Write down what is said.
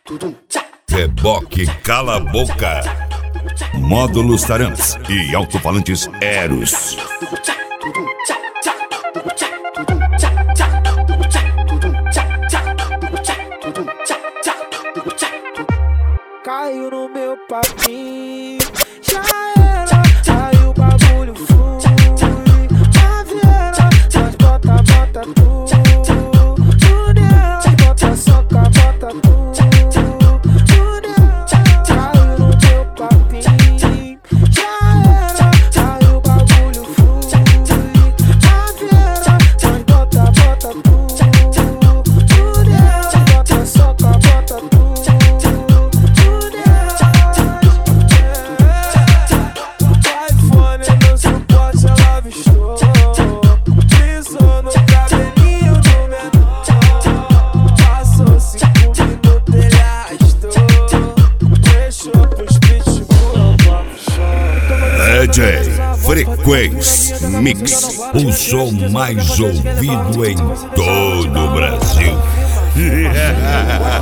Reboque Cala Boca, módulos Tarantes e alto-falantes Eros. Caiu no meu papinho, já era, aí o bagulho flui. A vieira, nós bota tudo nela, bota soca, bota tudo nela. Caiu no meu papinho, já era, aí o bagulho flui. A vieira, nós bota tudo nela, bota soca, bota tudo. DJ Frequência Mix, o som mais ouvido em todo o Brasil.